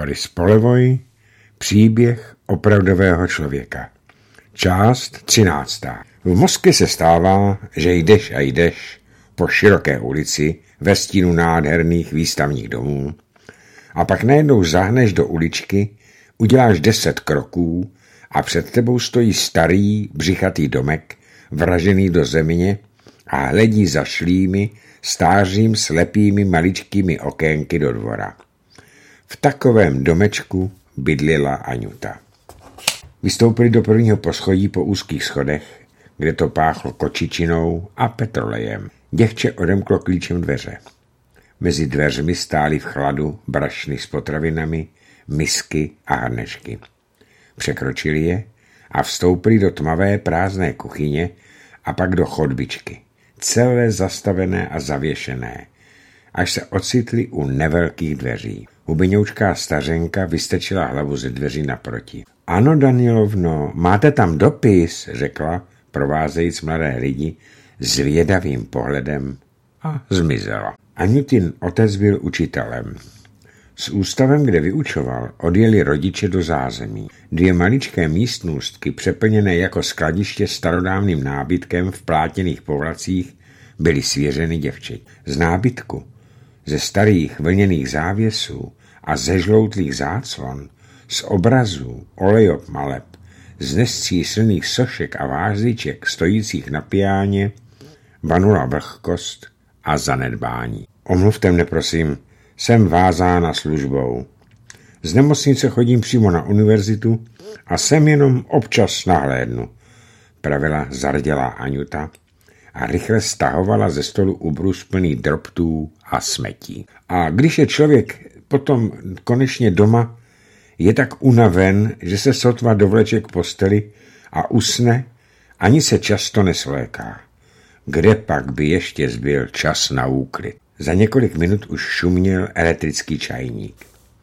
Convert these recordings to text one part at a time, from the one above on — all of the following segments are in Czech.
Boris Polevoj, příběh opravdového člověka. Část 13. V Moskvě se stává, že jdeš a jdeš po široké ulici ve stínu nádherných výstavních domů a pak najednou zahneš do uličky, uděláš 10 kroků a před tebou stojí starý, břichatý domek, vražený do země a hledí zašlými, stářím, slepými, maličkými okénky do dvora. V takovém domečku bydlila Aňuta. Vystoupili do prvního poschodí po úzkých schodech, kde to páchlo kočičinou a petrolejem. Děvče odemklo klíčem dveře. Mezi dveřmi stály v chladu brašny s potravinami, misky a hrnečky. Překročili je a vstoupili do tmavé prázdné kuchyně a pak do chodbičky, celé zastavené a zavěšené, až se ocitli u nevelkých dveří. Hubeňoučká stařenka vystečila hlavu ze dveří naproti. Ano, Danilovno, máte tam dopis, řekla, provázejíc mladé lidi zvědavým pohledem a zmizela. Aňutin otec byl učitelem. S ústavem, kde vyučoval, odjeli rodiče do zázemí. 2 maličké místnůstky, přeplněné jako skladiště starodávným nábytkem v plátěných povlacích, byly svěřeny děvčeti. Z nábytku, ze starých vlněných závěsů a ze žloutlých záclon, z obrazů, olejopmaleb, z nesčíslných sošek a vázliček stojících na piáně vanula vlhkost a zanedbání. Omluvte mne, prosím, jsem vázána službou. Z nemocnice chodím přímo na univerzitu a sem jenom občas nahlédnu, pravila zardělá Aňuta a rychle stahovala ze stolu ubrus plný drobtů a smetí. A když je člověk potom konečně doma, je tak unaven, že se sotva dovleče k posteli a usne, ani se často nesvléká. Kde pak by ještě zbyl čas na úklid? Za několik minut už šuměl elektrický čajník.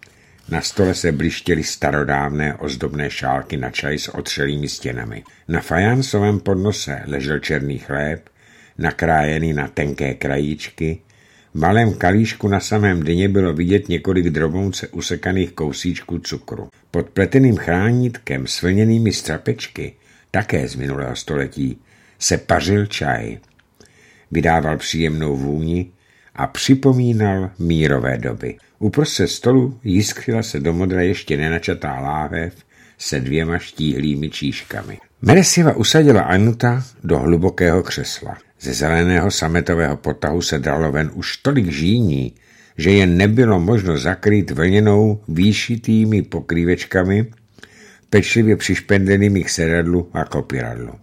Na stole se blištěly starodávné ozdobné šálky na čaj s otřelými stěnami. Na fajánsovém podnose ležel černý chléb, nakrájený na tenké krajíčky. V malém kalíšku na samém dně bylo vidět několik drobouce usekaných kousíčků cukru. Pod pleteným chránítkem s vlněnými strapečky, také z minulého století, se pařil čaj. Vydával příjemnou vůni a připomínal mírové doby. Uprostřed stolu jiskřila se do modra ještě nenačatá láhev se 2 štíhlými číškami. Meresjeva usadila Aňuta do hlubokého křesla. Ze zeleného sametového potahu se dalo ven už tolik žíní, že je nebylo možno zakrýt vlněnou výšitými pokrývečkami, pečlivě přišpendenými k sedadlu a kopyradlu.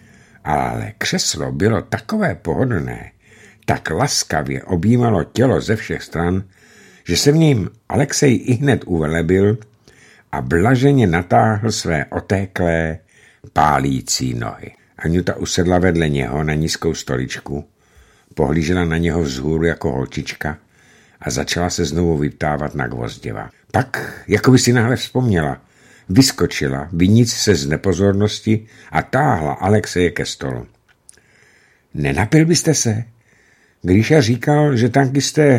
Ale křeslo bylo takové pohodlné, tak laskavě objímalo tělo ze všech stran, že se v něm Alexej ihned uvelebil a blaženě natáhl své otéklé, pálící nohy. Aňuta usedla vedle něho na nízkou stoličku, pohlížela na něho vzhůru jako holčička a začala se znovu vyptávat na Gvozděva. Pak, jako by si náhle vzpomněla, vyskočila, viníc se z nepozornosti a táhla Alexeje ke stolu. Nenapil byste se? Gríša říkal, že tankisté,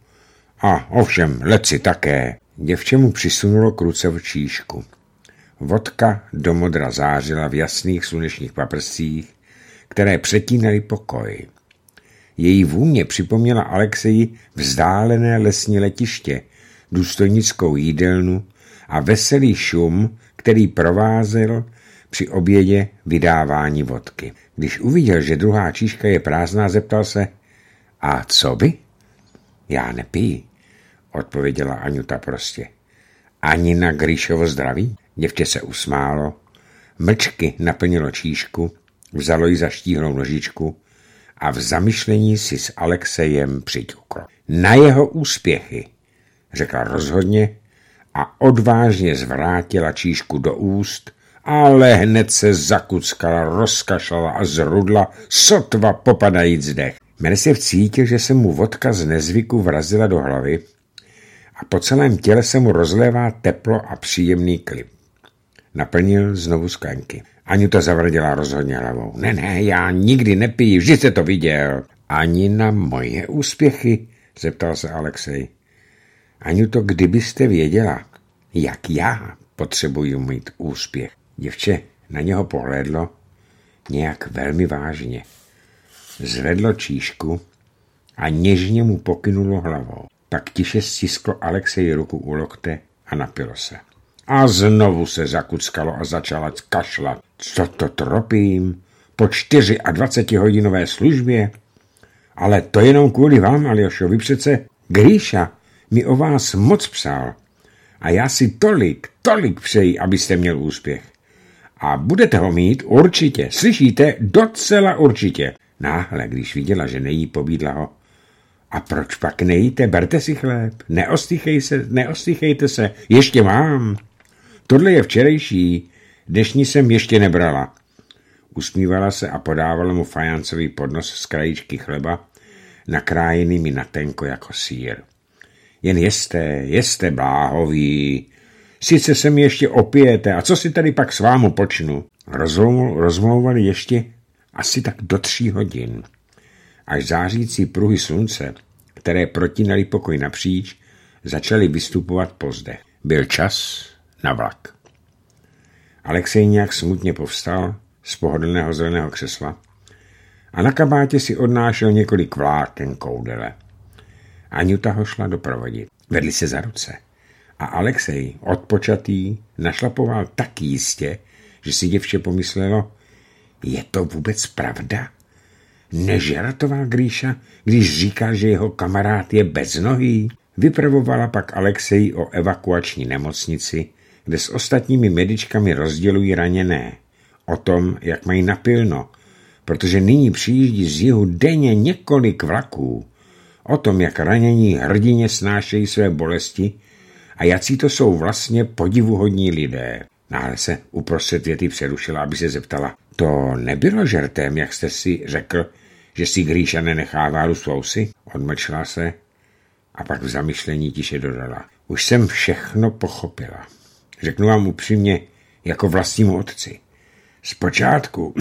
a ovšem, leci také. Děvče mu přisunulo k ruce v číšku. Vodka do modra zářila v jasných slunečních paprscích, které přetínaly pokoj. Její vůně připomněla Alexeji vzdálené lesní letiště, důstojnickou jídelnu a veselý šum, který provázel při obědě vydávání vodky. Když uviděl, že druhá číška je prázdná, zeptal se, a co by? Já nepiju, odpověděla Aňuta prostě. Ani na Gríšovo zdraví? Děvče se usmálo, mlčky naplnilo číšku, vzalo ji za štíhlou nožičku a v zamyšlení si s Alexejem přiťuklo. Na jeho úspěchy, řekla rozhodně a odvážně zvrátila číšku do úst, ale hned se zakuckala, rozkašlala a zrudla, sotva popadajíc dech. Meresjev cítil, že se mu vodka z nezvyku vrazila do hlavy a po celém těle se mu rozlévá teplo a příjemný klid. Naplnil znovu sklenky. Aňuta zavrdila rozhodně hlavou. Ne, já nikdy nepiju, vždy jste to viděl. Ani na moje úspěchy, zeptal se Alexej. Aňuto, kdybyste věděla, jak já potřebuji mít úspěch. Děvče na něho pohlédlo nějak velmi vážně. Zvedlo číšku a něžně mu pokynulo hlavou. Pak tiše stisklo Alexeji ruku u lokte a napilo se. A znovu se zakuckalo a začala kašlat. Co to tropím? Po 24hodinové službě? Ale to jenom kvůli vám, Aljošo, vy přece Gríša mi o vás moc psal. A já si tolik přeji, abyste měl úspěch. A budete ho mít určitě, slyšíte? Docela určitě. Náhle, když viděla, že nejí, pobídla ho. A proč pak nejíte? Berte si chléb. Neostýchejte se. Ještě mám. Tohle je včerejší. Dnešní jsem ještě nebrala. Usmívala se a podávala mu fajancový podnos z krajíčky chleba, nakrájenými na tenko jako sýr. Jen jeste, bláhoví. Sice se mi ještě opijete, a co si tady pak s vámu počnu? Rozmlouvali ještě asi tak do 3 hodin. Až zářící pruhy slunce, které protínali pokoj napříč, začaly vystupovat po zdech. Byl čas na vlak. Alexej nějak smutně povstal z pohodlného zeleného křesla a na kabátě si odnášel několik vláken koudele. Aňuta ho šla doprovodit. Vedli se za ruce. A Alexej, odpočatý, našlapoval tak jistě, že si děvče pomyslelo, je to vůbec pravda? Nežertoval Gríša, když říkal, že jeho kamarád je beznohý? Vypravovala pak Alexej o evakuační nemocnici, kde s ostatními medičkami rozdělují raněné. O tom, jak mají napilno, protože nyní přijíždí z jihu denně několik vlaků. O tom, jak ranění hrdině snášejí své bolesti a jací to jsou vlastně podivuhodní lidé. Náhle se uprostřed věty přerušila, aby se zeptala. To nebylo žertem, jak jste si řekl, že si Gríša nenechává růst vousy? Odmlčela se a pak v zamyšlení tiše dodala. Už jsem všechno pochopila. Řeknu vám upřímně, jako vlastnímu otci. Zpočátku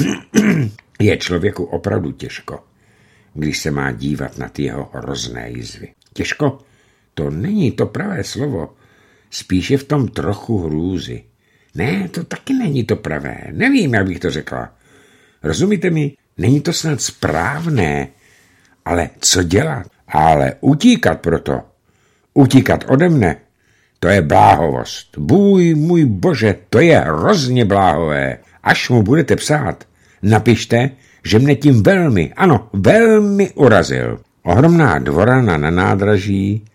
je člověku opravdu těžko, když se má dívat na ty jeho hrozné jizvy. Těžko? To není to pravé slovo. Spíše v tom trochu hrůzy. Ne, to taky není to pravé. Nevím, jak bych to řekla. Rozumíte mi? Není to snad správné. Ale co dělat? Ale utíkat proto. Utíkat ode mne. To je bláhovost. Bůj můj bože, to je hrozně bláhové. Až mu budete psát, napište, že mne tím velmi urazil. Ohromná dvorana na nádraží,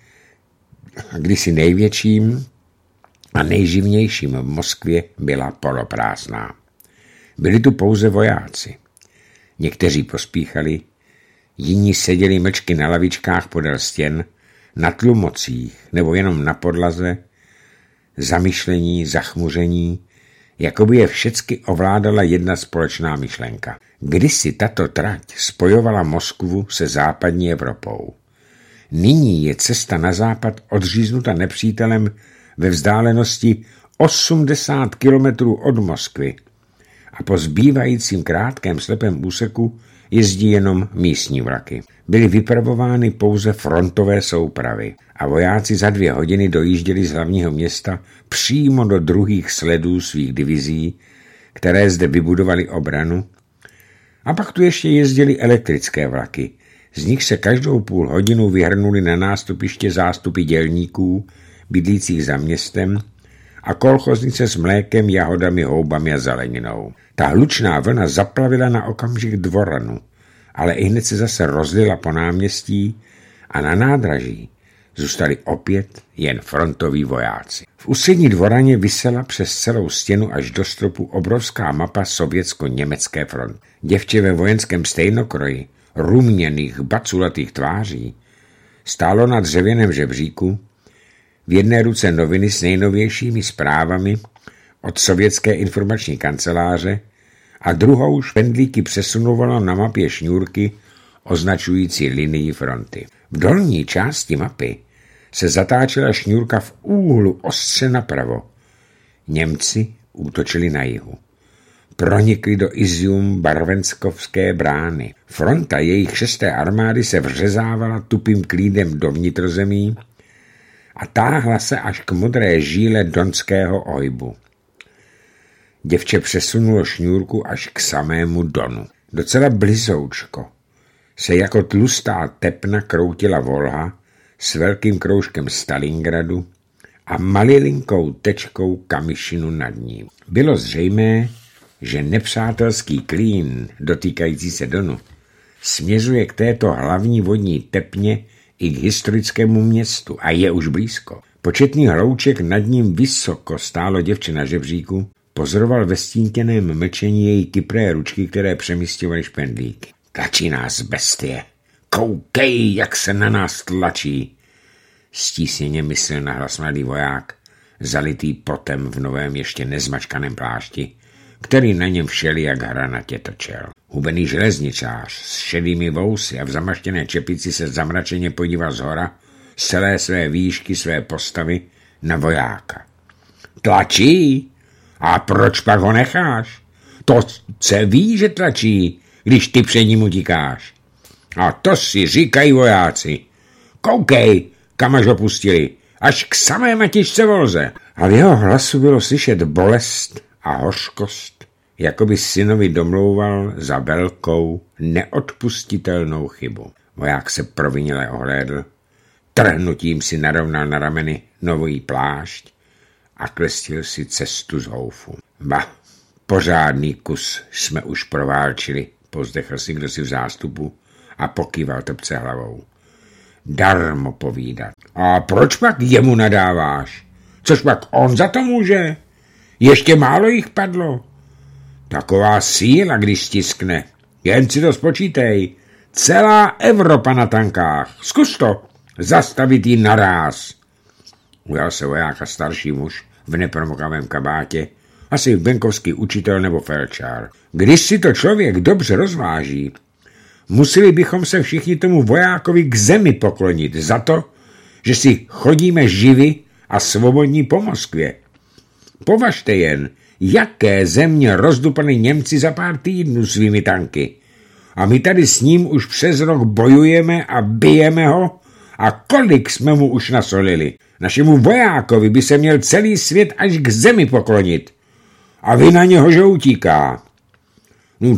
kdysi největším a nejživnějším v Moskvě, byla poloprázdná. Byli tu pouze vojáci. Někteří pospíchali, jiní seděli mlčky na lavičkách podél stěn, na tlumocích nebo jenom na podlaze, zamyšlení, zachmuření, jako by je všecky ovládala jedna společná myšlenka. Kdysi tato trať spojovala Moskvu se západní Evropou. Nyní je cesta na západ odříznuta nepřítelem ve vzdálenosti 80 kilometrů od Moskvy a po zbývajícím krátkém slepém úseku jezdí jenom místní vlaky. Byly vypravovány pouze frontové soupravy a vojáci za 2 hodiny dojížděli z hlavního města přímo do druhých sledů svých divizí, které zde vybudovali obranu. A pak tu ještě jezdili elektrické vlaky. Z nich se každou půl hodinu vyhrnuli na nástupiště zástupy dělníků, bydlících za městem, a kolchoznice s mlékem, jahodami, houbami a zeleninou. Ta hlučná vlna zaplavila na okamžik dvoranu, ale ihned se zase rozlila po náměstí a na nádraží zůstali opět jen frontoví vojáci. V ústřední dvoraně visela přes celou stěnu až do stropu obrovská mapa sovětsko-německé fronty. Děvče ve vojenském stejnokroji, ruměných, baculatých tváří, stálo na dřevěném žebříku, v jedné ruce noviny s nejnovějšími zprávami od sovětské informační kanceláře a druhou špendlíky přesunovalo na mapě šňůrky označující linii fronty. V dolní části mapy se zatáčela šňůrka v úhlu ostře napravo. Němci útočili na jihu. Pronikli do Izium-Barvenskovské brány. Fronta jejich 6. armády se vřezávala tupým klídem do vnitrozemí a táhla se až k modré žíle donského ojbu. Děvče přesunulo šňůrku až k samému donu. Docela blizoučko se jako tlustá tepna kroutila Volha s velkým kroužkem Stalingradu a malilinkou tečkou Kamyšinu nad ním. Bylo zřejmé, že nepřátelský klín dotýkající se Donu směřuje k této hlavní vodní tepně i k historickému městu a je už blízko. Početný hlouček nad ním vysoko stálo děvče na žebříku, pozoroval ve stíněném mlčení její kypré ručky, které přemístěvaly špendlíky. Tlačí nás, bestie. Koukej, jak se na nás tlačí. Stísněně myslel nahlas mladý voják, zalitý potem v novém ještě nezmačkaném plášti, který na něm všeli jak hranatě točel. Hubený železničář s šedými vousy a v zamaštěné čepici se zamračeně podíval zhora z celé své výšky své postavy na vojáka. Tlačí? A proč pak ho necháš? To se ví, že tlačí, když ty před ním utíkáš. A to si říkají vojáci. Koukej, kam až ho pustili, až k samé matičce Volze. A v jeho hlasu bylo slyšet bolest a hořkost, jako by synovi domlouval za velkou, neodpustitelnou chybu. Voják se provinile ohlédl, trhnutím si narovnal na rameny nový plášť a klestil si cestu z houfu. Ba, pořádný kus jsme už proválčili, pozdechl si kdosi v zástupu a pokýval trpce hlavou. Darmo povídat. A proč pak jemu nadáváš? Což pak on za to může? Ještě málo jich padlo. Taková síla, když stiskne. Jen si to spočítej. Celá Evropa na tankách. Zkus to. Zastavit jí naráz. Ujal se vojáka starší muž v nepromokavém kabátě, asi venkovský učitel nebo felčár. Když si to člověk dobře rozváží, museli bychom se všichni tomu vojákovi k zemi poklonit za to, že si chodíme živi a svobodní po Moskvě. Považte jen, jaké země rozdupali Němci za pár týdnů svými tanky. A my tady s ním už přes rok bojujeme a bijeme ho a kolik jsme mu už nasolili. Našemu vojákovi by se měl celý svět až k zemi poklonit. A vy na něho, že utíká. No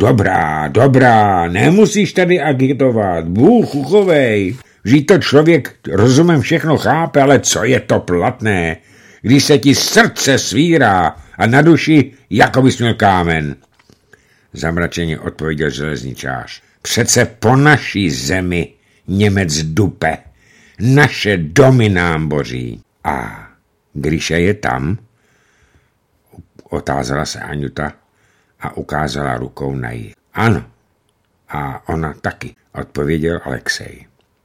dobrá, nemusíš tady agitovat, Bůh uchovej. Vždyť to člověk rozumem všechno chápe, ale co je to platné, když se ti srdce svírá a na duši jako bys měl kámen. Zamračeně odpověděl železničář. Přece po naší zemi Němec dupe, naše domy nám boří. A Gríša je tam? Otázala se Aňuta a ukázala rukou na jí. Ano, a ona taky, odpověděl Alexej.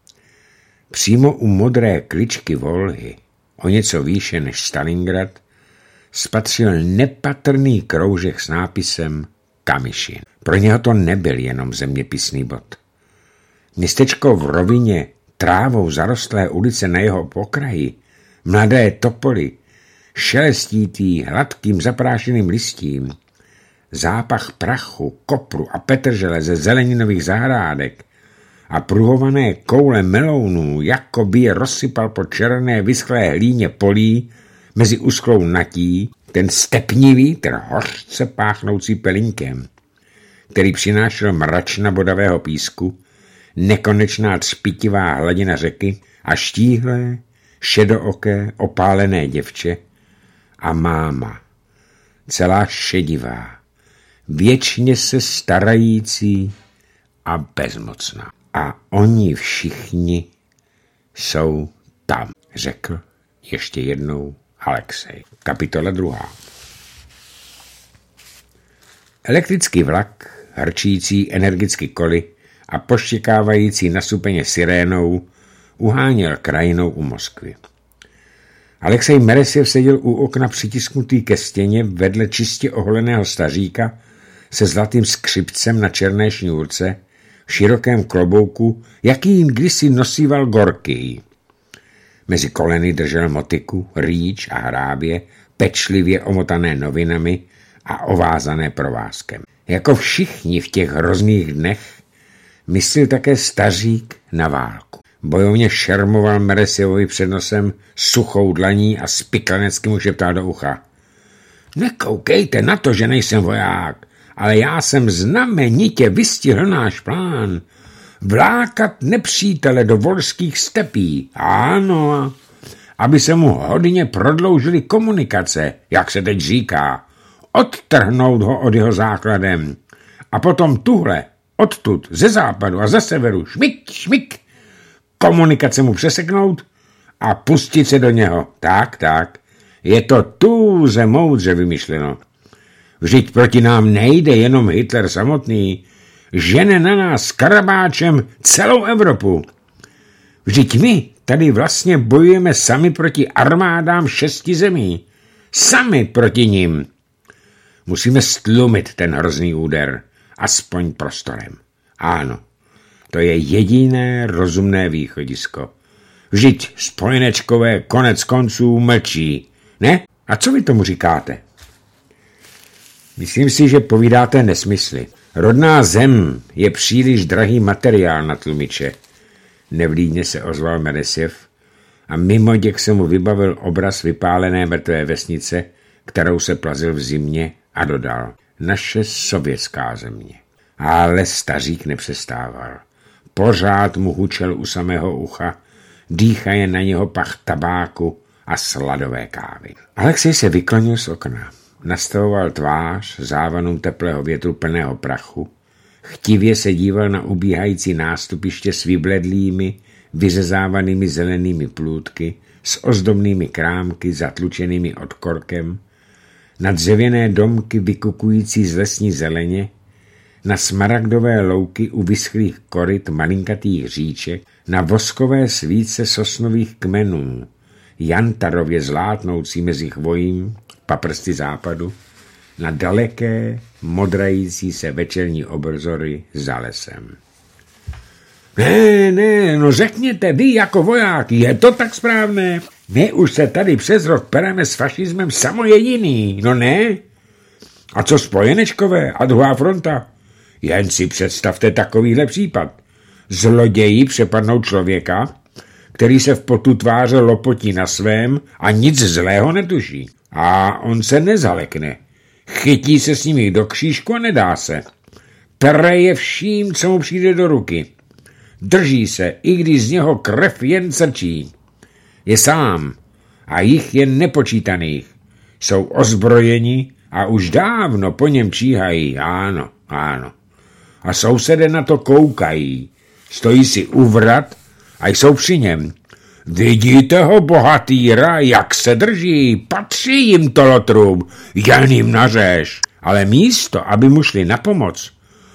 Přímo u modré kličky Volhy, o něco výše než Stalingrad, spatřil nepatrný kroužek s nápisem Kamyšin. Pro něho to nebyl jenom zeměpisný bod. Městečko v rovině trávou zarostlé ulice na jeho pokraji, mladé topoly, šelestítý hladkým zaprášeným listím, zápach prachu, kopru a petržele ze zeleninových zahrádek a pruhované koule melounů, jako by je rozsypal po černé vyschlé hlíně polí mezi usklou natí, ten stepní vítr hořce páchnoucí pelinkem, který přinášel mračna bodavého písku, nekonečná třpitivá hladina řeky a štíhlé, šedooké, opálené děvče a máma, celá šedivá, věčně se starající a bezmocná. A oni všichni jsou tam, řekl ještě jednou Alexej. Kapitola 2. Elektrický vlak, hrčící energicky koly a poštěkávající nasupeně sirénou, uháněl krajinou u Moskvy. Alexej Meresjev seděl u okna přitisknutý ke stěně vedle čistě oholeného staříka se zlatým skřipcem na černé šňůrce, v širokém klobouku, jaký jim kdysi nosíval Gorkij. Mezi koleny držel motiku, rýč a hrábě, pečlivě omotané novinami a ovázané provázkem. Jako všichni v těch hrozných dnech myslil také stařík na válku. Bojovně šermoval Meresjevovi před nosem suchou dlaní a spiklenecky mu šeptal do ucha. Nekoukejte na to, že nejsem voják, ale já jsem znamenitě vystihl náš plán. Vlákat nepřítele do volských stepí. Ano, aby se mu hodně prodloužily komunikace, jak se teď říká. Odtrhnout ho od jeho základem. A potom tuhle, odtud, ze západu a ze severu, šmik, šmik, komunikace mu přeseknout a pustit se do něho. Tak, je to tuze moudře vymyšleno. Vždyť proti nám nejde jenom Hitler samotný, žene na nás s karabáčem celou Evropu. Vždyť my tady vlastně bojujeme sami proti armádám 6 zemí. Sami proti nim. Musíme stlumit ten hrozný úder, aspoň prostorem. Ano, to je jediné rozumné východisko. Vždyť spojenečkové konec konců mlčí, ne? A co vy tomu říkáte? Myslím si, že povídáte nesmysly. Rodná zem je příliš drahý materiál na tlumiče. Nevlídně se ozval Meresjev a mimo děk se mu vybavil obraz vypálené mrtvé vesnice, kterou se plazil v zimě, a dodal: naše sovětská země. Ale stařík nepřestával. Pořád mu hučel u samého ucha, dýchaje na něho pach tabáku a sladové kávy. Alexej se vyklonil z okna. Nastavoval tvář závanou teplého větru plného prachu. Chtivě se díval na ubíhající nástupiště s vybledlými, vyřezávanými zelenými plůtky, s ozdobnými krámky zatlučenými odkorkem, na dřevěné domky vykukující z lesní zeleně, na smaragdové louky u vyschlých koryt malinkatých říček, na voskové svíce sosnových kmenů, jantarově zlátnoucí mezi chvojím, paprsty západu, na daleké, modrající se večerní obzory za lesem. Ne, no řekněte vy jako voják, je to tak správné? My už se tady přes rok pereme s fašismem samo jediný, no ne? A co spojenečkové a druhá fronta? Jen si představte takovýhle případ. Zloději přepadnou člověka, který se v potu tváře lopotí na svém a nic zlého netuší. A on se nezalekne. Chytí se s nimi do křížku a nedá se. Pere je vším, co mu přijde do ruky. Drží se, i když z něho krev jen crčí. Je sám a jich je nepočítaných. Jsou ozbrojeni a už dávno po něm číhají. Ano. A sousedé na to koukají. Stojí si u vrat a jsou při něm. Vidíte ho, bohatýra, jak se drží, patří jim to lotrům, jen jim nařeš. Ale místo, aby mu šli na pomoc,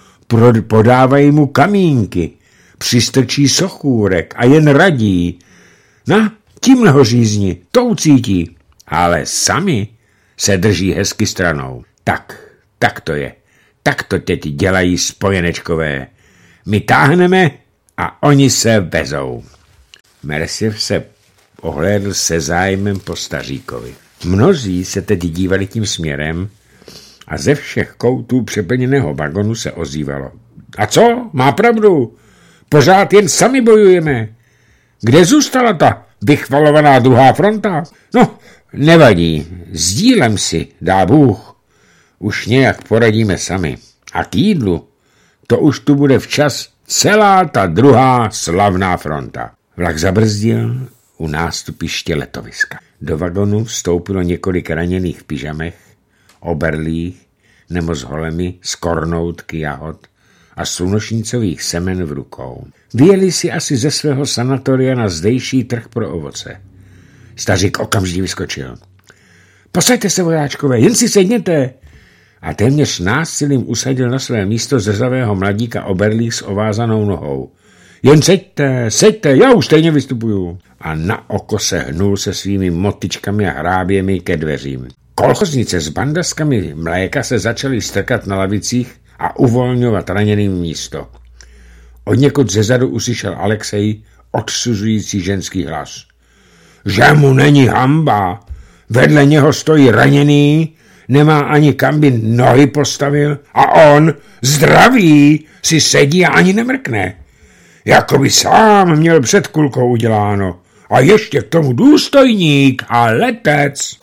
podávají mu kamínky, přistrčí sochůrek a jen radí. Na, tímhle ho řízni, to ucítí. Ale sami se drží hezky stranou. Tak to je. Tak to teď dělají spojenečkové. My táhneme a oni se vezou. Meresjev se ohlédl se zájmem po staříkovi. Mnozí se teď dívali tím směrem a ze všech koutů přeplněného vagonu se ozývalo. A co? Má pravdu. Pořád jen sami bojujeme. Kde zůstala ta vychvalovaná druhá fronta? No, nevadí. Sdílem si, dá Bůh. Už nějak poradíme sami. A k jídlu, to už tu bude včas celá ta druhá slavná fronta. Vlak zabrzdil u nástupiště letoviska. Do vagonu vstoupilo několik raněných v pyžamech, oberlých nebo s holemi z kornoutky jahod a slunočnicových semen v rukou. Vyjeli si asi ze svého sanatoria na zdejší trh pro ovoce. Stařík okamžitě vyskočil. Posaďte se, vojáčkové, jen si sedněte. A téměř násilím usadil na své místo zrzavého mladíka oberlých s ovázanou nohou. Jen seďte, já už stejně vystupuju. A na oko se hnul se svými motičkami a hráběmi ke dveřím. Kolchoznice s bandaskami mléka se začaly strkat na lavicích a uvolňovat raněným místo. Odněkud zezadu uslyšel Alexej odsuzující ženský hlas. Že mu není hamba, vedle něho stojí raněný, nemá ani kam by nohy postavil a on, zdravý, si sedí a ani nemrkne. jako by sám měl před kulkou uděláno. A ještě k tomu důstojník a letec.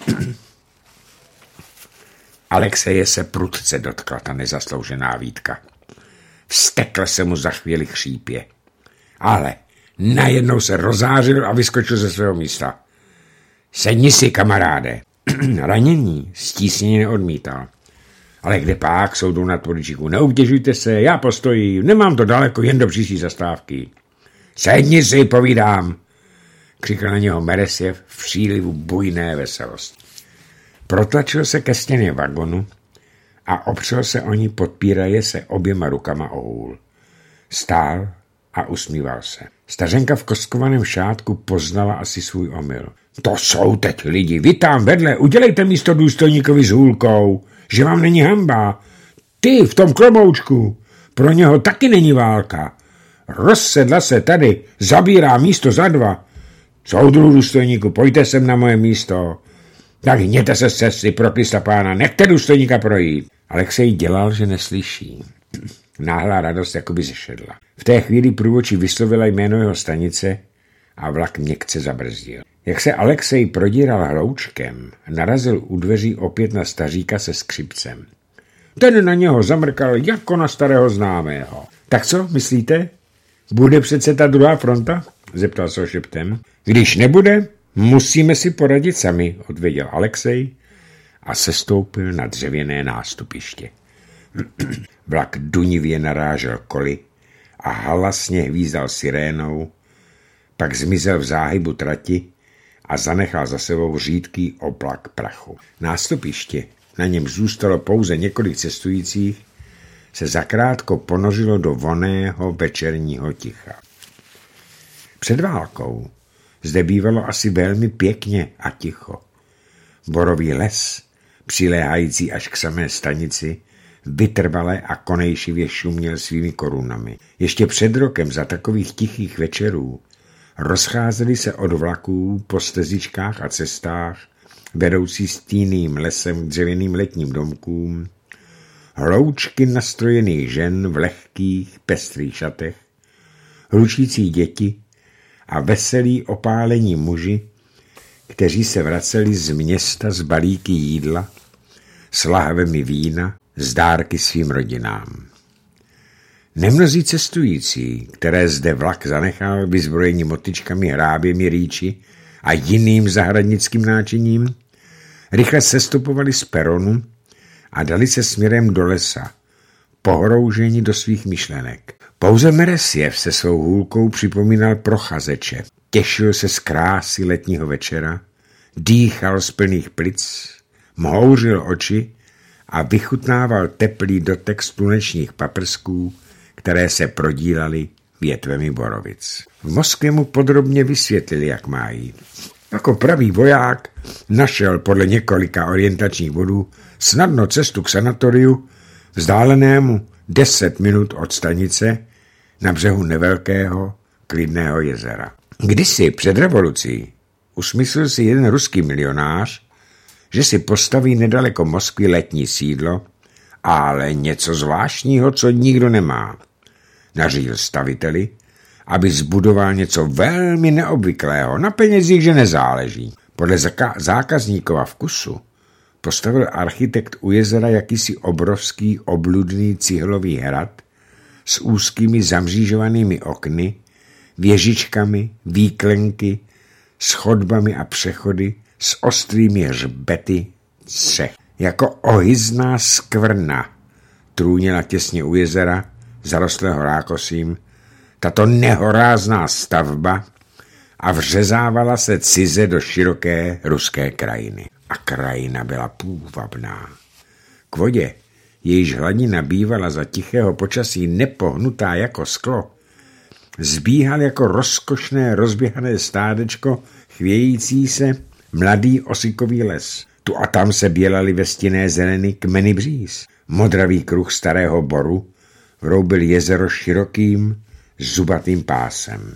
Alexeje se prudce dotkla ta nezasloužená výtka. Vztekl se mu za chvíli chřípě. Ale najednou se rozářil a vyskočil ze svého místa. Sedni si, kamaráde. Ranění stísněně neodmítal. Ale kde pak, soudou nad poručíku, neobtěžujte se, já postojím, nemám to daleko, jen do příští zastávky. Sedni si, povídám, křikl na něho Meresjev v přílivu bujné veselosti. Protlačil se ke stěně vagonu a opřel se o ní, podpíraje se oběma rukama o hůl. Stál a usmíval se. Stařenka v kostkovaném šátku poznala asi svůj omyl. To jsou teď lidi, vy tam vedle, udělejte místo důstojníkovi s hůlkou, že vám není hanba. Ty v tom kloboučku, pro něho taky není válka. Rozsedla se tady, zabírá místo za dva. Soudruhu důstojníku, pojďte sem na moje místo. Tak hněte se z cesty, pro Krista pána, nechte důstojníka projít. Alexej dělal, že neslyší. Náhlá radost jakoby zešedla. V té chvíli průvodčí vyslovila jméno jeho stanice a vlak měkce zabrzdil. Jak se Alexej prodíral hloučkem, narazil u dveří opět na staříka se skřipcem. Ten na něho zamrkal jako na starého známého. Tak co, myslíte? Bude přece ta druhá fronta? Zeptal se šeptem. Když nebude, musíme si poradit sami, odpověděl Alexej a sestoupil na dřevěné nástupiště. Vlak dunivě narážel koly a halasně hvízdal sirénou, pak zmizel v záhybu trati a zanechal za sebou řídký oblak prachu. Nástupiště, na něm zůstalo pouze několik cestujících, se zakrátko ponořilo do vonného večerního ticha. Před válkou zde bývalo asi velmi pěkně a ticho. Borový les, přiléhající až k samé stanici, vytrvale a konejšivě šuměl svými korunami. Ještě před rokem za takových tichých večerů rozcházeli se od vlaků po stezičkách a cestách, vedoucí stíným lesem k dřevěným letním domkům, hloučky nastrojených žen v lehkých, pestrých šatech, hlučící děti a veselí opálení muži, kteří se vraceli z města s balíky jídla, s lahvemi vína, s dárky svým rodinám. Nemnozí cestující, které zde vlak zanechal vyzbrojení motyčkami, hráběmi, rýči a jiným zahradnickým náčiním, rychle sestupovali z peronu a dali se směrem do lesa, pohrouženi do svých myšlenek. Pouze Meresjev se svou hůlkou připomínal prochazeče, těšil se z krásy letního večera, dýchal z plných plic, mhouřil oči a vychutnával teplý dotek slunečních paprsků, které se prodílaly větvemi borovic. V Moskvě mu podrobně vysvětlili, jak má jít. Jako pravý voják našel podle několika orientačních bodů snadno cestu k sanatoriu, vzdálenému 10 minut od stanice na břehu nevelkého, klidného jezera. Kdysi před revolucí usmyslil si jeden ruský milionář, že si postaví nedaleko Moskvy letní sídlo, ale něco zvláštního, co nikdo nemá. Nařídil staviteli, aby zbudoval něco velmi neobvyklého, na penězích, že nezáleží. Podle zákazníkova vkusu postavil architekt u jezera jakýsi obrovský obludný cihlový hrad s úzkými zamřížovanými okny, věžičkami, výklenky, schodbami a přechody s ostrými hřbety střech. Jako ohyzná skvrna trůněla těsně u jezera, zarostlého rákosím, tato nehorázná stavba a vřezávala se cize do široké ruské krajiny. A krajina byla půvabná. K vodě, jejíž hladina bývala za tichého počasí nepohnutá jako sklo, zbíhal jako rozkošné rozběhané stádečko chvějící se mladý osikový les. Tu a tam se bělaly ve stinné zeleny kmeny bříz. Modravý kruh starého boru vroubil jezero širokým, zubatým pásem.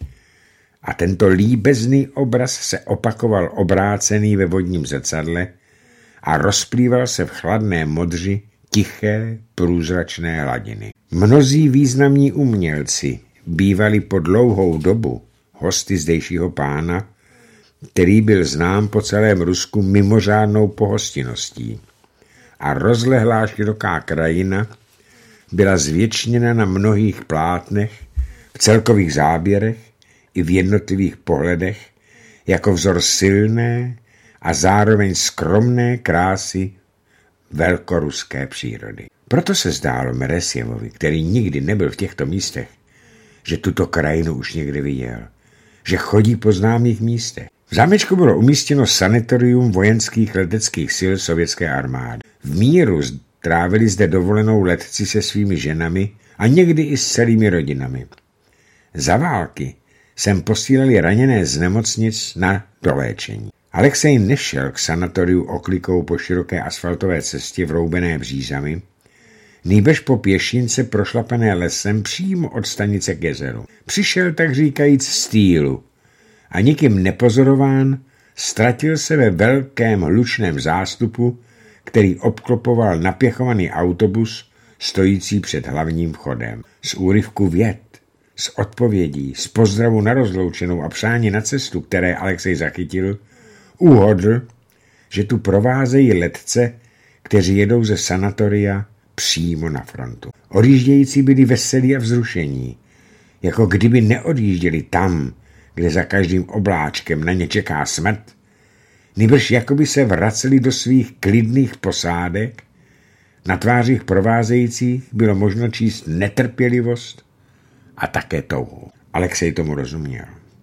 A tento líbezný obraz se opakoval obrácený ve vodním zrcadle a rozplýval se v chladné modři tiché, průzračné hladiny. Mnozí významní umělci bývali po dlouhou dobu hosty zdejšího pána, který byl znám po celém Rusku mimořádnou pohostinností. A rozlehlá široká krajina byla zvětšněna na mnohých plátnech, v celkových záběrech i v jednotlivých pohledech jako vzor silné a zároveň skromné krásy velkoruské přírody. Proto se zdálo Meresjevovi, který nikdy nebyl v těchto místech, že tuto krajinu už někdy viděl, že chodí po známých místech. V zámečku bylo umístěno sanatorium vojenských leteckých sil sovětské armády. V míru trávili zde dovolenou letci se svými ženami a někdy i s celými rodinami. Za války sem posílali raněné z nemocnic na doléčení. Alexej nešel k sanatoriu oklikou po široké asfaltové cestě vroubené břízami, nýbrž po pěšince prošlapané lesem přímo od stanice k jezeru. Přišel tak říkajíc z týlu a nikým nepozorován ztratil se ve velkém hlučném zástupu, který obklopoval napěchovaný autobus stojící před hlavním vchodem. Z úryvku vět, z odpovědí, z pozdravu na rozloučenou a přání na cestu, které Alexej zachytil, uhodl, že tu provázejí letce, kteří jedou ze sanatoria přímo na frontu. Odjíždějící byli veselí a vzrušení, jako kdyby neodjížděli tam, kde za každým obláčkem na ně čeká smrt, nýbrž jakoby se vraceli do svých klidných posádek. Na tvářích provázejících bylo možno číst netrpělivost a také touhu. Alexej tomu rozuměl.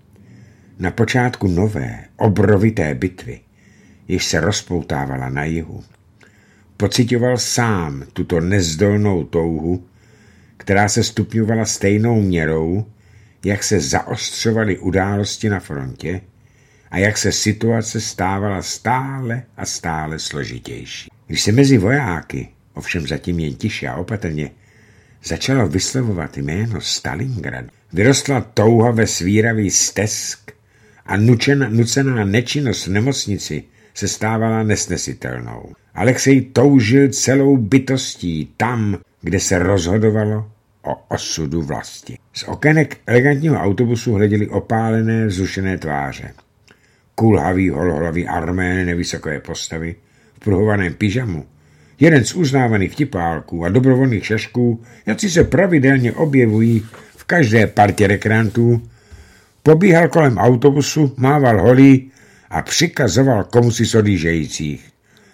Na počátku nové, obrovité bitvy, jež se rozpoutávala na jihu, pocitoval sám tuto nezdolnou touhu, která se stupňovala stejnou měrou, jak se zaostřovaly události na frontě a jak se situace stávala stále a stále složitější. Když se mezi vojáky, ovšem zatím jen tiše a opatrně, začalo vyslovovat jméno Stalingrad, vyrostla touha ve svíravý stesk a nucená nečinnost v nemocnici se stávala nesnesitelnou. Alexej toužil celou bytostí tam, kde se rozhodovalo o osudu vlasti. Z okének elegantního autobusu hleděli opálené, vzrušené tváře. Kulhavý, holholavý Armén nevysokové postavy v pruhovaném pyžamu, jeden z uznávaných vtipálků a dobrovolných šašků, jací se pravidelně objevují v každé partě rekreantů, pobíhal kolem autobusu, mával holí a přikazoval komusi z odjíždějících.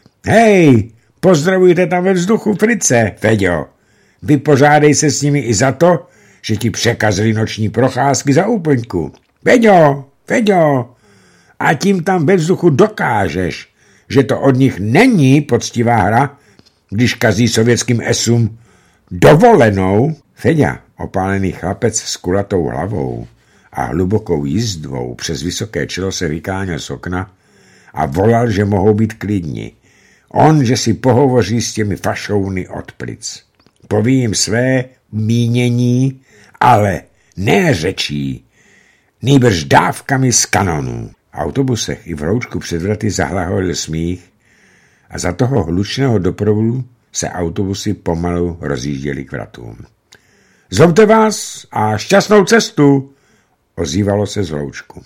Hej, pozdravujte tam ve vzduchu Frice, Feďo. Vypořádej se s nimi i za to, že ti překazili noční procházky za úplňku. Feďo, a tím tam ve vzduchu dokážeš, že to od nich není poctivá hra, když kazí sovětským esům dovolenou. Feďa, opálený chlapec s kulatou hlavou a hlubokou jízdvou přes vysoké čelo se vykláněl z okna a volal, že mohou být klidní. On, že si pohovoří s těmi fašouny od plic. Poví jim své mínění, ale ne řečí, nýbrž dávkami z kanonů. V autobusech i v hloučku před vraty zahlaholil smích a za toho hlučného doprovodu se autobusy pomalu rozjížděly k vratům. Zlomte vás a šťastnou cestu, ozývalo se z hloučku.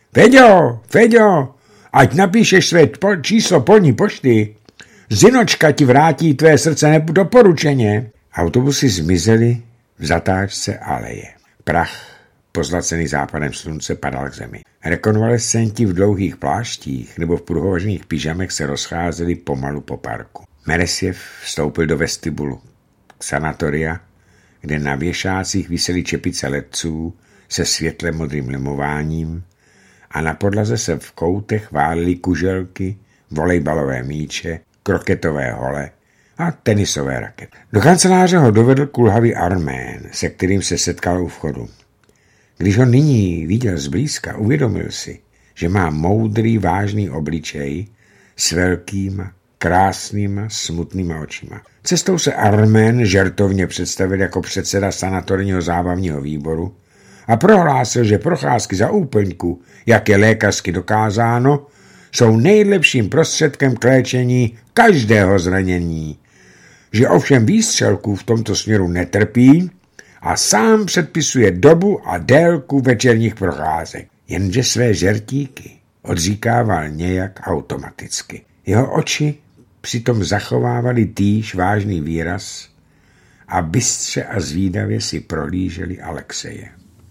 Feďo, ať napíšeš své číslo polní pošty, Zinočka ti vrátí tvé srdce doporučeně. Autobusy zmizely v zatáčce aleje. Prach, pozlacený západem slunce, padal k zemi. Rekonvalescenti v dlouhých pláštích nebo v pruhovažných pyžamech se rozcházeli pomalu po parku. Meresjev vstoupil do vestibulu sanatoria, kde na věšácích visely čepice letců se světle modrým limováním a na podlaze se v koutech válily kuželky, volejbalové míče, kroketové hole a tenisové rakety. Do kanceláře ho dovedl kulhavý Armén, se kterým se setkal u vchodu. Když ho nyní viděl zblízka, uvědomil si, že má moudrý, vážný obličej s velkýma, krásnýma, smutnýma očima. Cestou se Armén žertovně představil jako předseda sanatorního zábavního výboru a prohlásil, že procházky za úplňku, jak je lékařsky dokázáno, jsou nejlepším prostředkem k léčení každého zranění, že ovšem výstřelků v tomto směru netrpí a sám předpisuje dobu a délku večerních procházek. Jenže své žertíky odříkával nějak automaticky. Jeho oči přitom zachovávaly týž vážný výraz a bystře a zvídavě si prohlíželi Alexeje.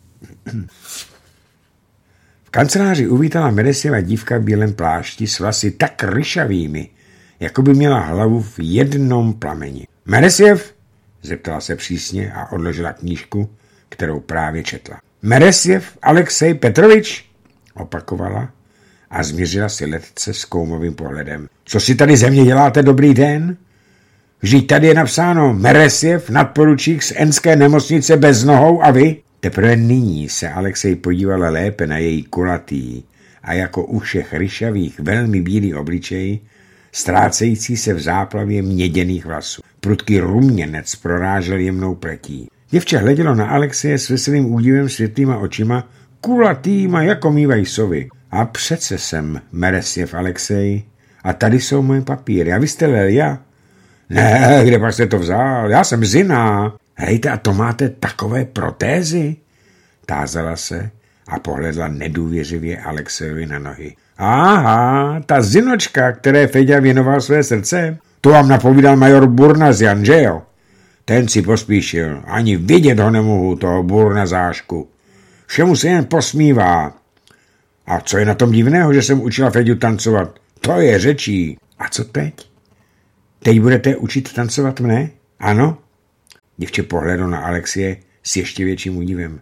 V kanceláři uvítala Meresjeva dívka v bílém plášti s vlasy tak ryšavými, jako by měla hlavu v jednom plameni. Meresjev? Zeptala se přísně a odložila knížku, kterou právě četla. Meresjev Alexej Petrovič? Opakovala a změřila si letce s koumovým pohledem. Co si tady ze mě děláte, dobrý den? Vždyť tady je napsáno Meresjev, nadporučík z Enské nemocnice bez nohou a vy? Teprve nyní se Alexej podívala lépe na její kulatý a jako u všech ryšavých velmi bílý obličej, ztrácející se v záplavě měděných vlasů. Prudký ruměnec prorážel jemnou pletí. Děvče hledělo na Alexeje s veselým údivem světlýma očima, kulatýma jako mývají sovy. A přece jsem Meresjev Alexej a tady jsou moje papíry. A vy jste Lelia? Ne, kde pak jste to vzal? Já jsem Zina. Hejte, a to máte takové protézy? Tázala se a pohledla nedůvěřivě Alexejovi na nohy. Aha, ta Zinočka, které Feďa věnoval své srdce, to vám napovídal major Burnazian, že jo? Ten si pospíšil, ani vidět ho nemohu, toho Burnazášku. Všemu se jen posmívá. A co je na tom divného, že jsem učila Feďu tancovat? To je řečí. A co teď? Teď budete učit tancovat mne? Ano? Děvče pohledlo na Alexeje s ještě větším údivem.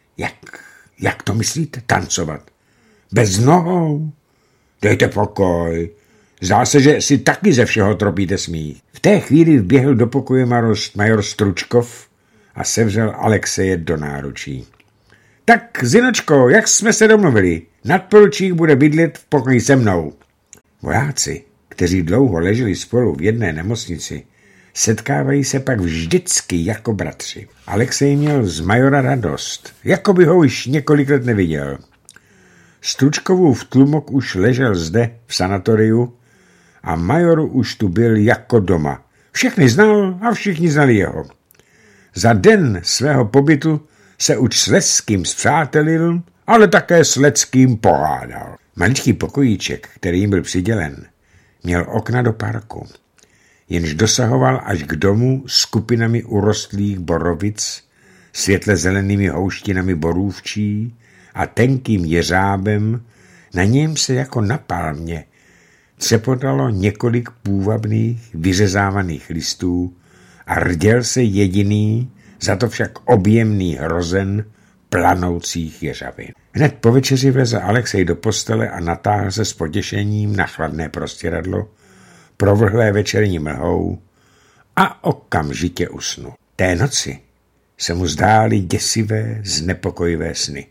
Jak to myslíte, tancovat? Bez nohou? Dejte pokoj. Zdá se, že si taky ze všeho tropíte smích. V té chvíli vběhl do pokoje major Stručkov a sevřel Alexeje do náručí. Tak, Zinočko, jak jsme se domluvili? Nadporučík bude bydlet v pokoji se mnou. Vojáci, kteří dlouho leželi spolu v jedné nemocnici, setkávají se pak vždycky jako bratři. Alexej měl z majora radost, jako by ho už několik let neviděl. Stručkovův tlumok už ležel zde v sanatoriu a major už tu byl jako doma. Všechny znal a všichni znali jeho. Za den svého pobytu se už s Leckým spřátelil, ale také s Leckým pohádal. Maličký pokojíček, který jim byl přidělen, měl okna do parku, jenž dosahoval až k domu skupinami urostlých borovic, světle zelenými houštinami borůvčí a tenkým jeřábem, na něm se jako na palmě třepotalo několik půvabných vyřezávaných listů a rděl se jediný, za to však objemný hrozen planoucích jeřavin. Hned po večeři vlezl Alexej do postele a natáhl se s potěšením na chladné prostěradlo, provlhlé večerní mlhou a okamžitě usnul. Té noci se mu zdály děsivé, znepokojivé sny.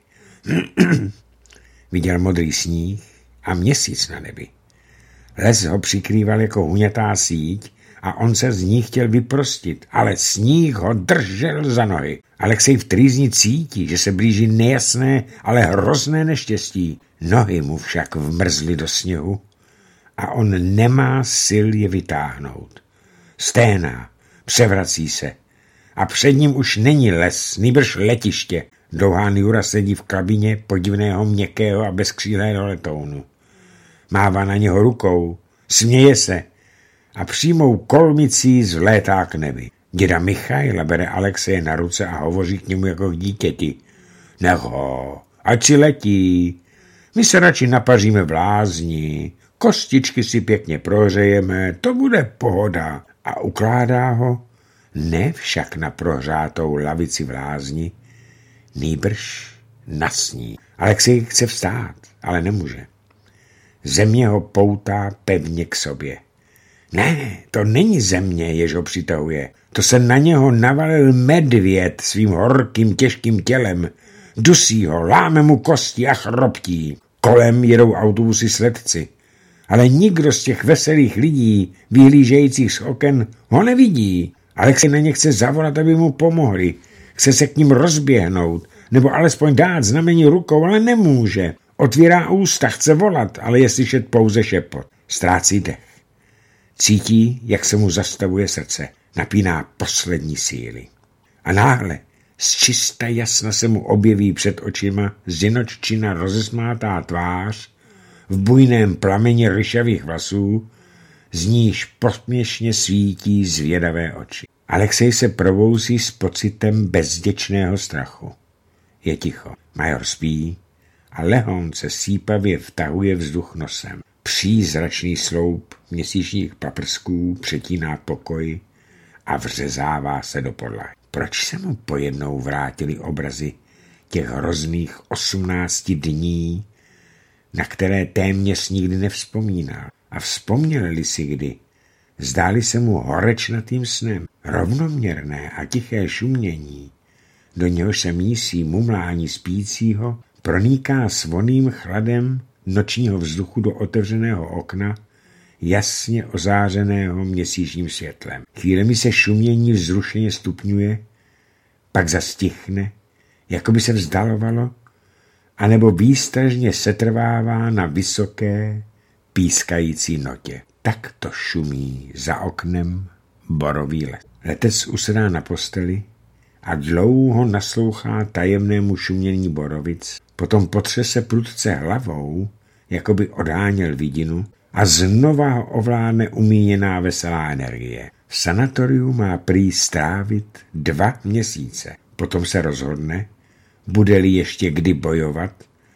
Viděl modrý sníh a měsíc na nebi. Les ho přikrýval jako hunětá síť a on se z ní chtěl vyprostit, ale sníh ho držel za nohy. Alexej v trýzni cítí, že se blíží nejasné, ale hrozné neštěstí. Nohy mu však vmrzly do sněhu a on nemá sil je vytáhnout. Sténá, převrací se a před ním už není les, nýbrž letiště. Douhán Jura sedí v kabině podivného měkkého a bezkřílého letounu. Mává na něho rukou, směje se a přímou kolmicí zvlétá k nebi. Děda Michaila bere Alexeje na ruce a hovoří k němu jako k dítěti. Neho, ať si letí, my se radši napaříme v lázni, kostičky si pěkně prohřejeme, to bude pohoda. A ukládá ho, ne však na prohřátou lavici v lázni, nýbrž na sní. Alexej chce vstát, ale nemůže. Země ho poutá pevně k sobě. Ne, to není země, jež ho přitahuje. To se na něho navalil medvěd svým horkým těžkým tělem. Dusí ho, láme mu kosti a chroptí. Kolem jedou autobusy s letci. Ale nikdo z těch veselých lidí, vyhlížejících z oken, ho nevidí. Alexej na ně chce zavolat, aby mu pomohli. Chce se k ním rozběhnout, nebo alespoň dát znamení rukou, ale nemůže. Otvírá ústa, chce volat, ale je slyšet pouze šepot. Ztrácí dech. Cítí, jak se mu zastavuje srdce. Napíná poslední síly. A náhle Z čista jasna se mu objeví před očima Zinoččina rozesmátá tvář v bujném plameni ryšavých vlasů, z níž posměšně svítí zvědavé oči. Alexej se probouzí s pocitem bezděčného strachu. Je ticho. Major spí a lehonce sípavě vtahuje vzduch nosem. Přízračný sloup měsíčních paprsků přetíná pokoj a vřezává se do podlahy. Proč se mu pojednou vrátily obrazy těch hrozných 18 dní, na které téměř nikdy nevzpomínal? A vzpomněl-li si kdy, zdáli se mu horečnatým snem. Rovnoměrné a tiché šumění, do něhož se mísí mumlání spícího, proniká s voným chladem nočního vzduchu do otevřeného okna, jasně ozářeného měsíčním světlem. Chvílemi se šumění vzrušeně stupňuje, pak zastichne, jako by se vzdalovalo, anebo výstražně setrvává na vysoké, pískající notě. Tak to šumí za oknem borový les. Letec usedá na posteli a dlouho naslouchá tajemnému šumění borovic, potom potřese prudce hlavou, jako by odháněl vidinu, a znova ho ovládne umíněná veselá energie. V sanatoriu má prý strávit 2 měsíce. Potom se rozhodne, bude-li ještě kdy bojovat,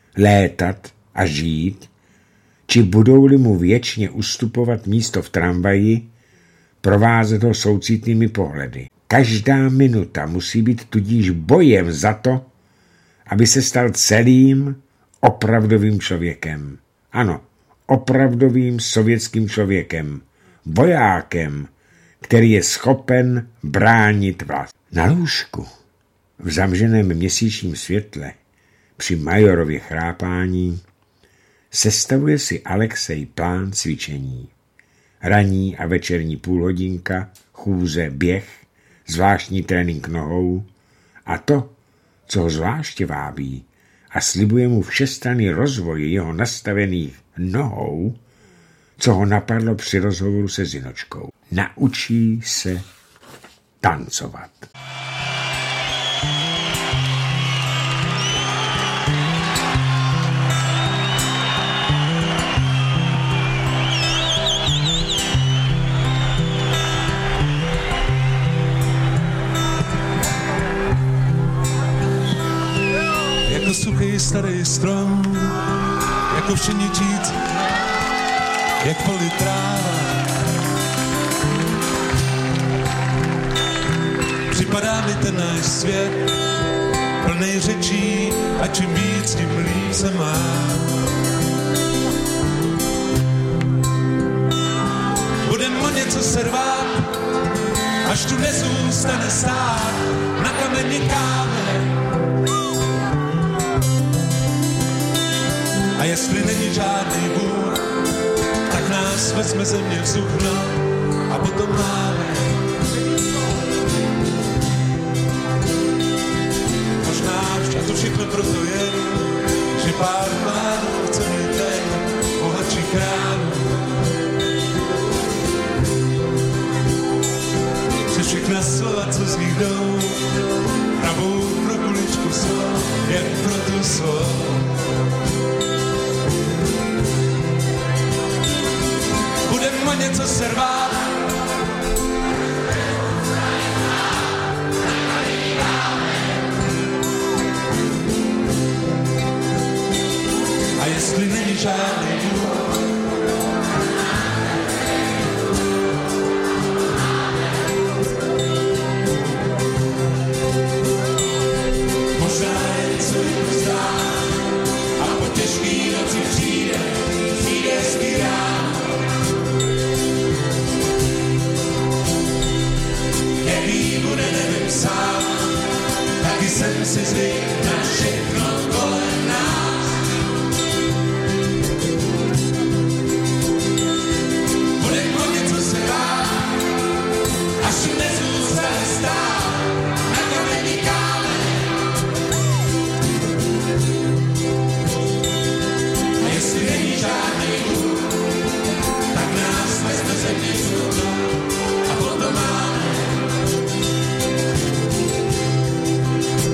létat a žít, či budou-li mu věčně ustupovat místo v tramvaji, provázet ho soucitnými pohledy. Každá minuta musí být tudíž bojem za to, aby se stal celým opravdovým člověkem. Ano, opravdovým sovětským člověkem, vojákem, který je schopen bránit vlast. Na lůžku, v zamženém měsíčním světle, při majorově chrápání, sestavuje si Alexej plán cvičení. Ranní a večerní půlhodinka, chůze, běh, zvláštní trénink nohou a to, co ho zvláště vábí a slibuje mu všestranný rozvoj jeho nastavených nohou, co ho napadlo při rozhovoru se Zinočkou. Naučí se tancovat. Jako suchý starý strom, jako všeničíc, jak poli tráva. Připadá mi ten náš svět, plnej řečí a čím víc, tím líp se má. Budem o něco se rvát, až tu nezůstane stát na kameni kámen. A jestli není žádný Bůh, tak nás vezme země vzduchno a potom máme. Možná a to všechno proto je, že pár pánů chce mít ten bohatší krám. Přes všechna slova, co z nich jdou, hrabou pro kuličku slov, jen pro tu slov. Budem o něco se rvát, a jestli není žádný Bůh, možná jen co jim zdá, a po těžký noci přijde hezký ráno. Jaký bude, nevím sám, taky jsem si zvyk na všechno kolem nás. Budem o něco se bát, až nezůstane stát na kamení kámen. A jestli není žádný Bůh, tak nás vezme země vzduchu a potom máme.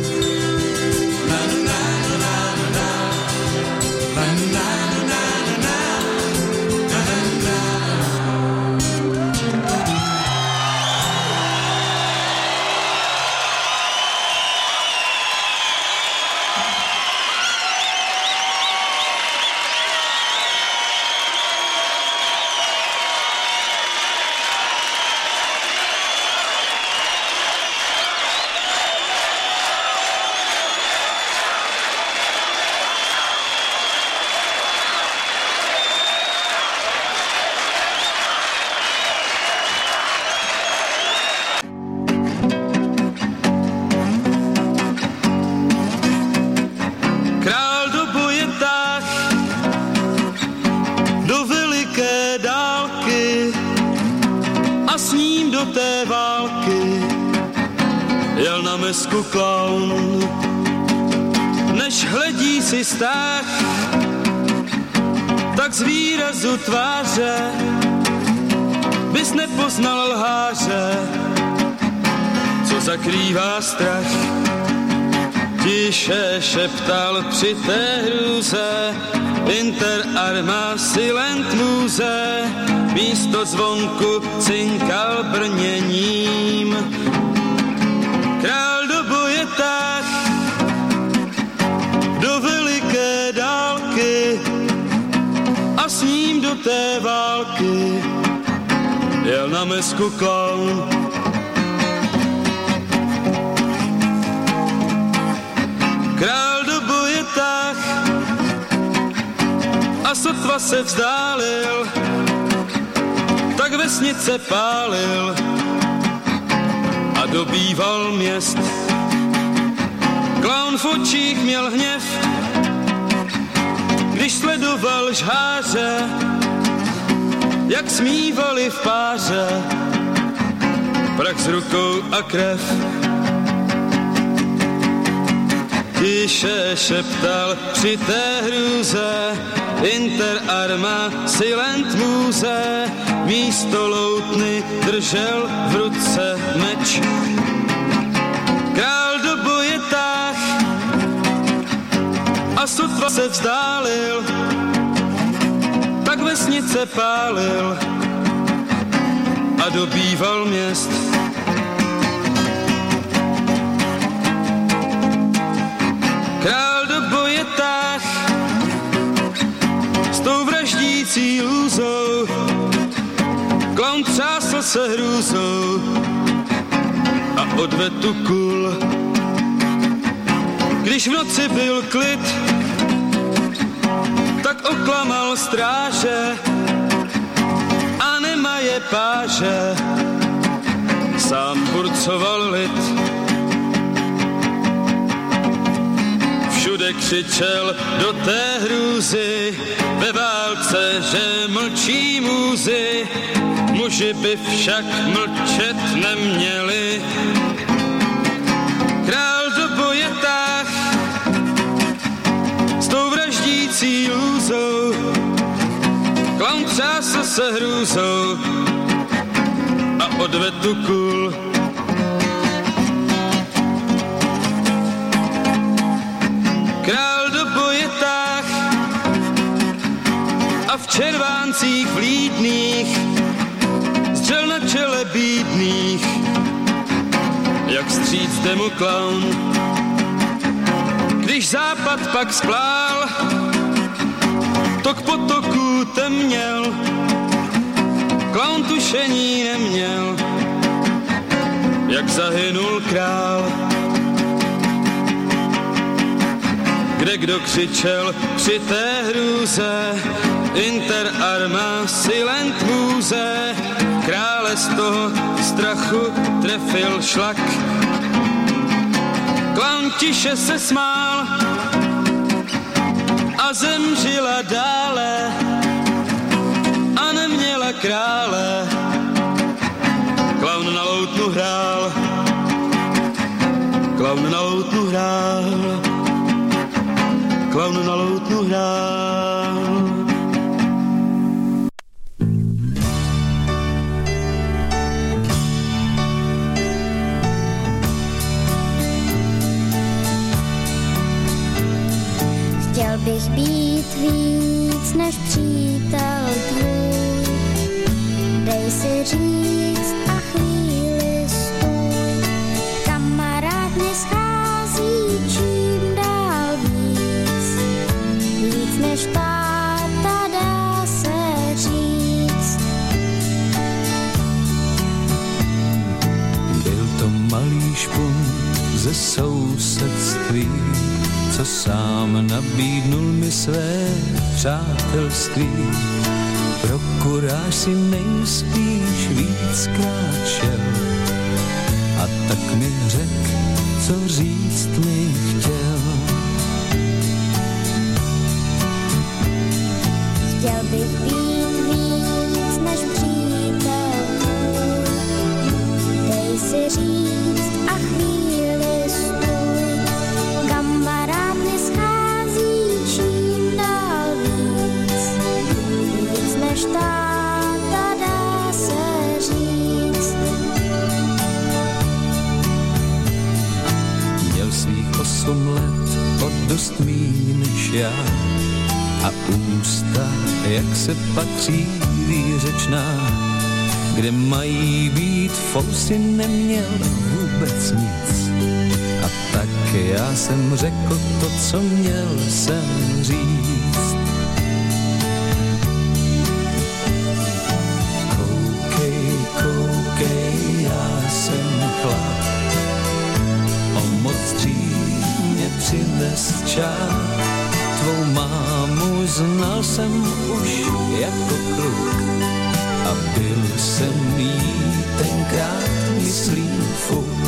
mesku klaun. Než hledí si stáh, tak z výrazu tváře bys nepoznal lháře, co zakrývá strach. Tiše šeptal při té hrůze, inter arma silent muze, místo zvonku cinkal brněním. Král do boje táh, do veliké dálky a s ním do té války jel na mesku klaun. Král do boje táh a sotva se vzdálil, tak vesnice pálil a dobýval měst. Klaun v očích měl hněv, když sledoval žháře, jak smívali v páře, prach s rukou a krev. Tiše šeptal při té hrůze, inter arma silent muze, místo loutny držel v ruce meč. Král do boje táh a sotva se vzdálil, tak vesnice pálil a dobýval měst. Král do boje táh s tou vraždící lůzou, klaun třásl se hrůzou a odvedl kůl. Když v noci byl klid, tak oklamal stráže a nemaje páže, sám burcoval lid. Všude křičel do té hrůzy, ve válce, že mlčí můzy, muži by však mlčet neměli. Král do boje táh s tou vraždící lůzou, klaun třásl se hrůzou a odvedl kůl. Král do boje táh a v červáncích vlídných střel na čele bídných, jak stříc jde mu klaun. Když západ pak splál, tok potoků temněl, klaun tušení neměl, jak zahynul král. Kde kdo křičel při té hrůze, inter arma silent muze, krále z toho strachu trefil šlak. Klaun tiše se smál a zemřela dále a neměla krále. Klaun na loutnu hrál, klaun na loutnu hrál, klaun na loutnu hrál. Chtěl bych být víc než přítel tvůj, dej si říct a chvíli stůj. Kamarád mě schází čím dál víc, víc než táta dá se říct. Byl to malý špunt ze sousedství, co sám nabídnul mi své přátelství. Pro kuráž si nejspíš víckrát šel a tak mi řek, co říct mi chtěl. Chtěl bych být víc než přítel, dej si říct a chvíli dost míň než já a ústa, jak se patří, výřečná, kde mají být fousy, neměl vůbec nic. A tak já jsem řekl to, co měl jsem říct. Koukej, já jsem chlap, o moc dřív mě přines čas. Tvou mámu znal jsem už jako kluk a byl jsem jí tenkrát myslí fuk.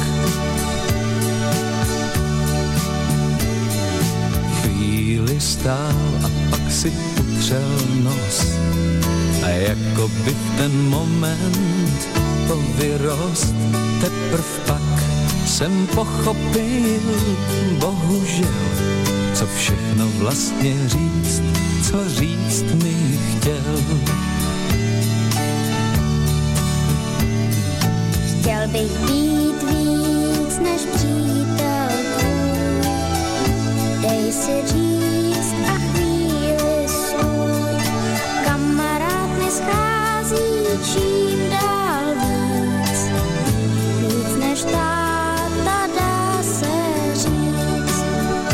Chvíli stál a pak si utřel nos a jako by v ten moment to vyrost. Teprv pak jsem pochopil, bohužel, co všechno vlastně říct, co říct mi chtěl. Chtěl bych být víc než přítel tvůj, dej si říct a chvíli svůj. Kamarád mi schází čím dál víc, víc než táta, dá se říct.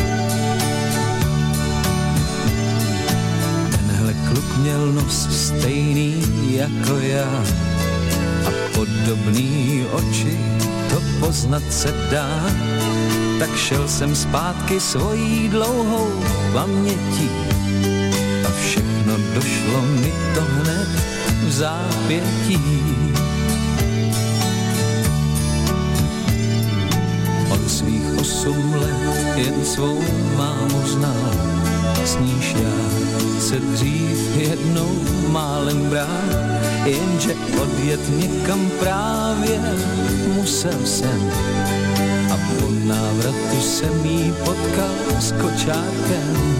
Tenhle kluk měl nos stejný jako já a podobný oči, to poznat se dá. Tak šel jsem zpátky svojí dlouhou pamětí a všechno došlo mi to hned v zápětí. Od svých 8 let jen svou mámu znal, s níž já se dřív jednou málem brál, jenže odjet někam právě musel jsem a po návratu jsem jí potkal s kočárkem.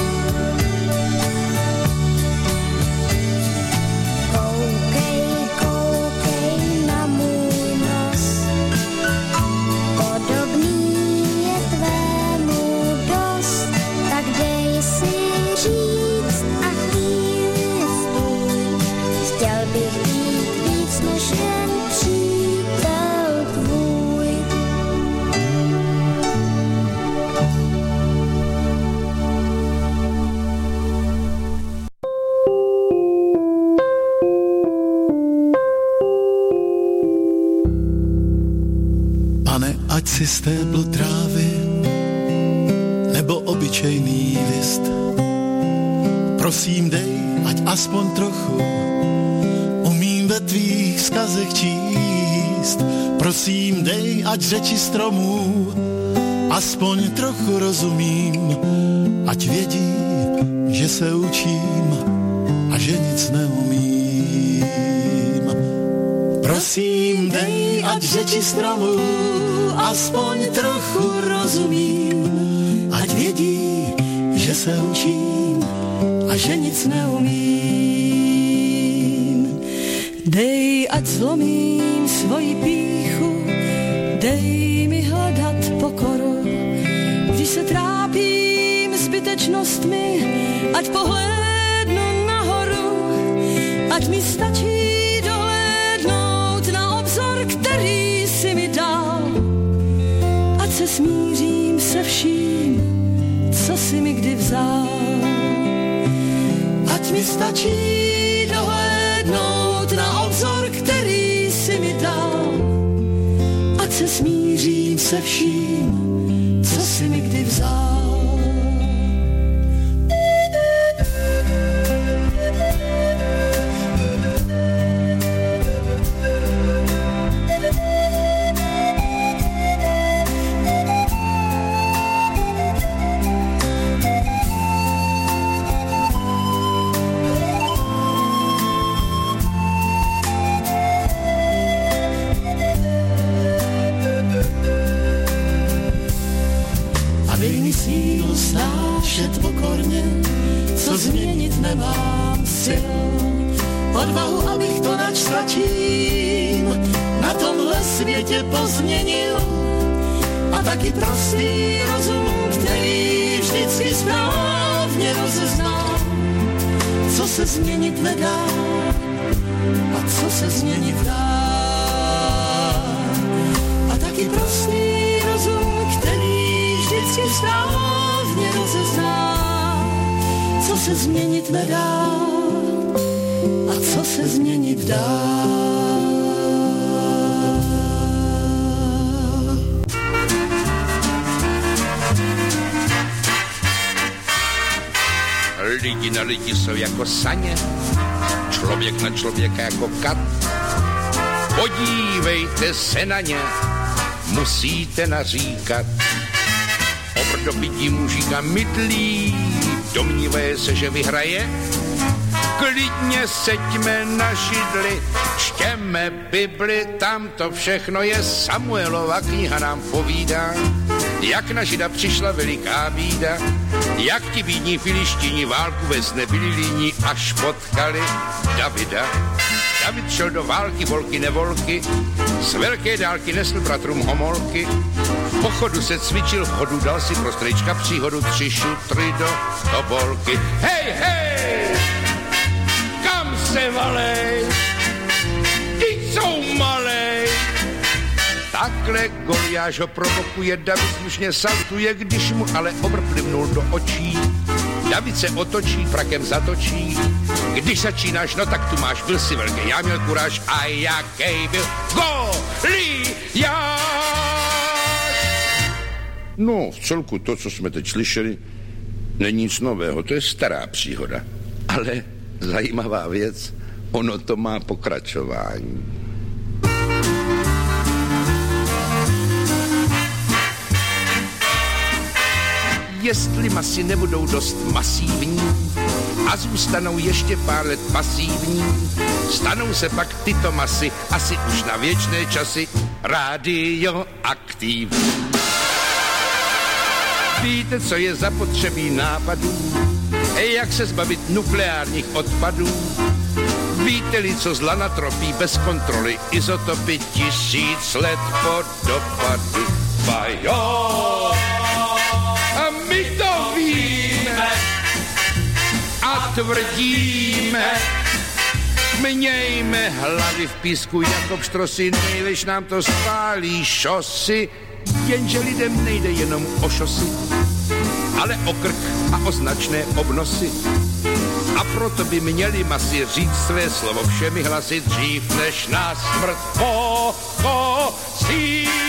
Koukej na můj nos, podobný je tvému dost, tak dej si říct a chvíli stůj. Chtěl bych být víc než jen přítel tvůj. Pane, ať si stéblo trávy nebo obyčejný list, prosím dej, ať aspoň trochu umím ve tvých vzkazech číst. Prosím dej, ať řeči stromů aspoň trochu rozumím, ať vědí, že se učím a že nic neumím. Prosím dej, ať řeči stromů aspoň trochu rozumím, ať vědí, že se učím a že nic neumím. Dej, ať zlomím svoji pýchu, dej mi hledat pokoru, když se trápím zbytečnostmi, ať pohlédnu nahoru, ať mi stačí dohlédnout na obzor, který si mi dal, ať se smířím se vším, co si mi kdy vzal. Ať mi stačí dohlédnout na obzor, který si mi dal, ať se smířím se vším, co si mi kdy vzal. Snášet pokorně, co změnit nemám sil. Odvahu, abych to nač stačím, na tomhle světě pozměnil. A taky prostý rozum, který vždy rozeznám, co se změnit nedá a co se změnit dá. A taky prostý rozum, který vždycky správně rozezná, co se změnit nedá a co se změnit dá. Lidi na lidi jsou jako saně, člověk na člověka jako kat. Podívejte se na ně, musíte naříkat. Obrdobití mužíka mydlí, domnívaje se, že vyhraje. Klidně seďme na židli, čtěme Bibli, tam to všechno je. Samuelova kniha nám povídá, jak na Žida přišla veliká bída, jak ti bídní Filištíni válku vést nebyli líní, až potkali Davida. David šel do války, volky nevolky, z velké dálky nesl bratrům homolky. V pochodu se cvičil, v hodu dal si pro strejčka příhodu 3 šutry do tobolky. Hej, hej! Kam se valej? Ty jsou malej! Takhle Goliáš ho provokuje, David slušně saltuje, když mu ale obr plivnul do očí. David se otočí, frakem zatočí. Když začínáš, no tak tu máš, byl si velký, já měl kuráž a jaký byl Goliáš. No, v celku to, co jsme teď slyšeli, není nic nového, to je stará příhoda. Ale zajímavá věc, ono to má pokračování. Jestli masy nebudou dost masívní a zůstanou ještě pár let pasívní, stanou se pak tyto masy asi už na věčné časy radioaktivní. Víte, co je zapotřebí nápadů? Jak se zbavit nukleárních odpadů? Víte-li, co zla natropí bez kontroly izotopy 1000 let po dopadu? Bajo! A my to víme a tvrdíme, mějme hlavy v písku jako pštrosy, nejlež nám to spálí šosy, jenže lidem nejde jenom o šosy, ale o krk a o značné obnosy. A proto by měli masy říct své slovo všemi hlasy dřív, než nás smrt pochosí.